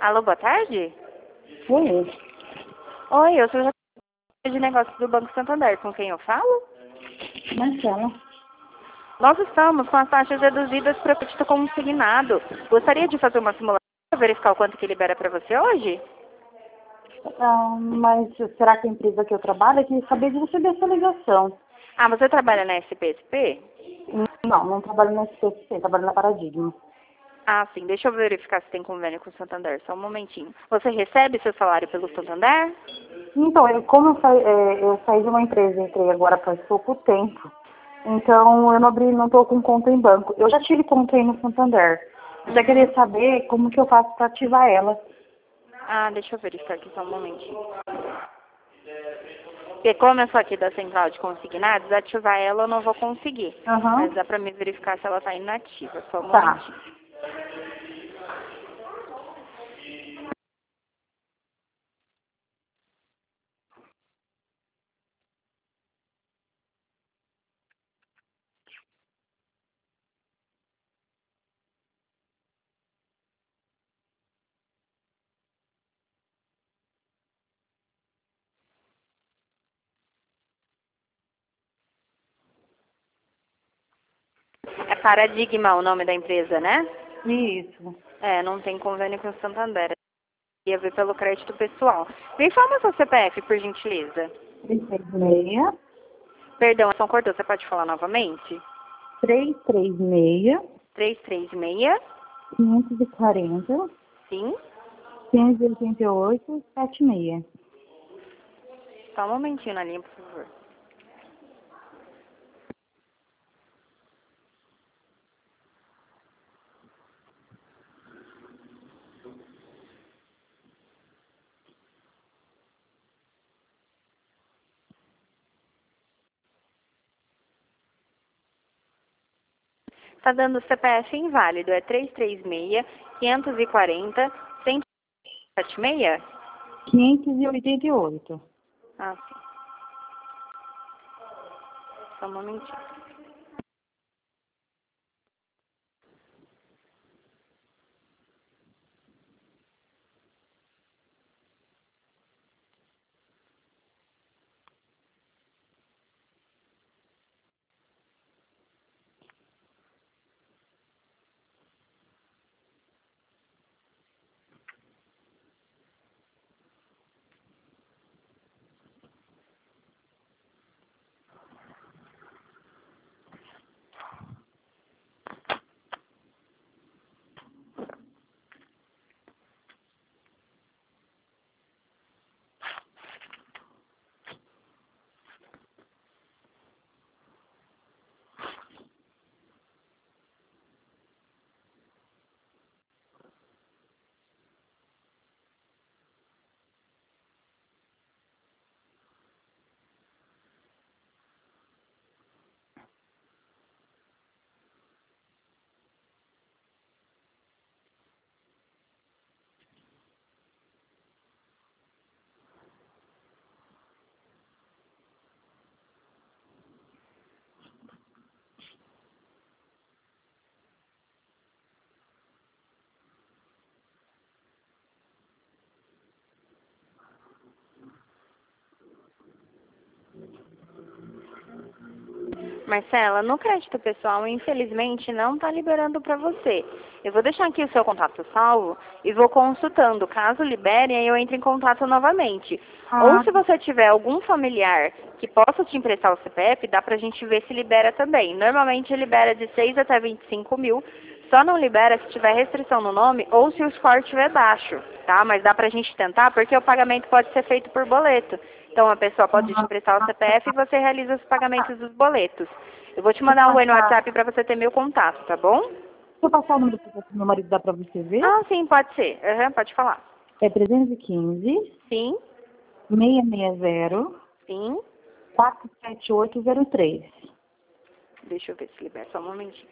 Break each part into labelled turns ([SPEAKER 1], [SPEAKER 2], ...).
[SPEAKER 1] Alô, boa tarde?
[SPEAKER 2] Oi,
[SPEAKER 1] Oi, eu sou a de negócios do Banco Santander. Com quem eu falo?
[SPEAKER 2] Marcela.
[SPEAKER 1] Nós estamos com as taxas reduzidas para crédito consignado. Gostaria de fazer uma simulação para verificar o quanto que libera para você hoje?
[SPEAKER 2] Mas será que a empresa que eu trabalho é que acabei de receber essa ligação?
[SPEAKER 1] Ah, você trabalha na SPSP?
[SPEAKER 2] Não trabalho na SPC, trabalho na Paradigma.
[SPEAKER 1] Ah, sim. Deixa eu verificar se tem convênio com o Santander. Só um momentinho. Você recebe seu salário pelo Santander?
[SPEAKER 2] Então, eu saí de uma empresa, entrei agora faz pouco tempo. Então, eu não estou com conta em banco. Eu já tive conta aí no Santander. Eu já queria saber como que eu faço para ativar ela.
[SPEAKER 1] Ah, deixa eu verificar aqui só um momentinho. Porque como eu sou aqui da central de consignados, ativar ela eu não vou conseguir. Mas
[SPEAKER 2] Aham.
[SPEAKER 1] dá pra me verificar se ela tá inativa. Só um
[SPEAKER 2] Tá.
[SPEAKER 1] momentinho. É Paradigma o nome da empresa, né?
[SPEAKER 2] Isso.
[SPEAKER 1] É, não tem convênio com o Santander. Ia ver pelo crédito pessoal. Me informa seu CPF, por gentileza.
[SPEAKER 2] 336,
[SPEAKER 1] Perdão, a cortou. Você pode falar novamente?
[SPEAKER 2] 336,
[SPEAKER 1] 336,
[SPEAKER 2] 540,
[SPEAKER 1] sim.
[SPEAKER 2] 588, 76.
[SPEAKER 1] Só um momentinho na linha, por favor. Tá dando CPF inválido. É 336, 540, 176?
[SPEAKER 2] 588.
[SPEAKER 1] Ah, sim. Só um momentinho. Marcela, no crédito pessoal, infelizmente, não está liberando para você. Eu vou deixar aqui o seu contato salvo e vou consultando. Caso libere, aí eu entro em contato novamente. Ou
[SPEAKER 2] Ah,
[SPEAKER 1] se você tiver algum familiar que possa te emprestar o CPF, dá pra gente ver se libera também. Normalmente libera de 6 até 25 mil. Só não libera se tiver restrição no nome ou se o score estiver baixo, tá? Mas dá pra gente tentar porque o pagamento pode ser feito por boleto. Então a pessoa pode te emprestar o CPF e você realiza os pagamentos dos boletos. Eu vou te
[SPEAKER 2] deixa eu
[SPEAKER 1] mandar um oi no
[SPEAKER 2] passar.
[SPEAKER 1] WhatsApp para você ter meu contato, tá bom?
[SPEAKER 2] Deixa eu passar o número do meu marido, dá pra você ver?
[SPEAKER 1] Ah, sim, pode ser. Aham, pode falar.
[SPEAKER 2] É 315
[SPEAKER 1] Sim,
[SPEAKER 2] 660
[SPEAKER 1] sim.
[SPEAKER 2] 47803.
[SPEAKER 1] Deixa eu ver se libera só um momentinho.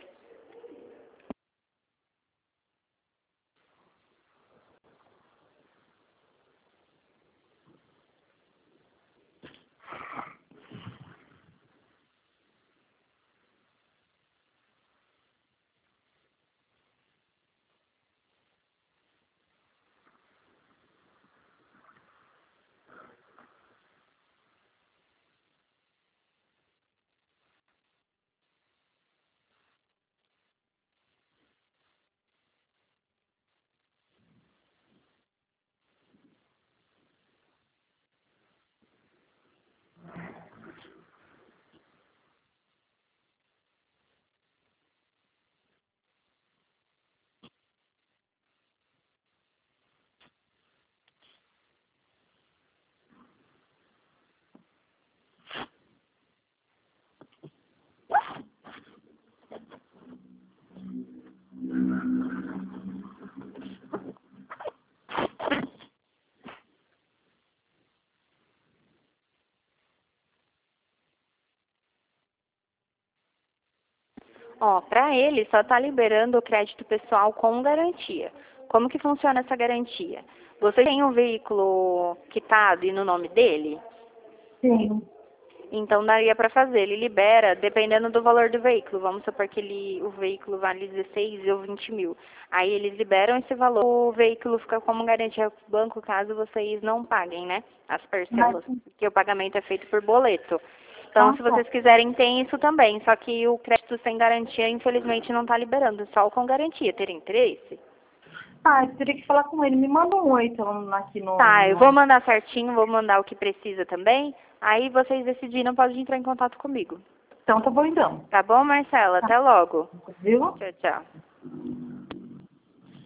[SPEAKER 1] Ó, para ele só está liberando o crédito pessoal com garantia. Como que funciona essa garantia? Você tem um veículo quitado e no nome dele?
[SPEAKER 2] Sim.
[SPEAKER 1] Então daria para fazer. Ele libera dependendo do valor do veículo. Vamos supor que o veículo vale 16 ou 20 mil. Aí eles liberam esse valor, o veículo fica como garantia para o banco caso vocês não paguem, né? As parcelas, porque o pagamento é feito por boleto. Então, se vocês quiserem, tem isso também. Só que o crédito sem garantia, infelizmente, não está liberando. Só o com garantia. Teria interesse?
[SPEAKER 2] Ah, eu teria que falar com ele. Me manda um oi, então, aqui no...
[SPEAKER 1] Tá, eu vou mandar certinho, vou mandar o que precisa também. Aí vocês decidiram, podem entrar em contato comigo.
[SPEAKER 2] Então tá bom, então.
[SPEAKER 1] Tá bom, Marcela? Até logo.
[SPEAKER 2] Viu?
[SPEAKER 1] Tchau, tchau.